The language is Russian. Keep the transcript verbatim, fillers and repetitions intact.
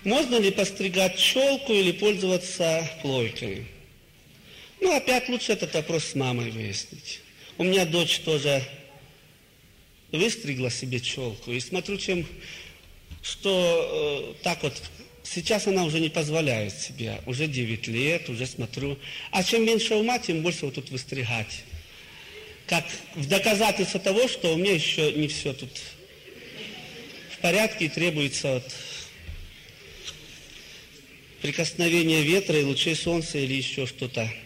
Можно ли постригать челку или пользоваться плойкой? Ну, опять лучше этот вопрос с мамой выяснить. У меня дочь тоже выстригла себе челку. И смотрю, чем, что э, так вот, сейчас она уже не позволяет себе. Уже девять лет, уже смотрю. А чем меньше ума, тем больше вот тут выстригать. Как в доказательство того, что у меня еще не все тут в порядке и требуется вот прикосновение ветра и лучей солнца или еще что-то.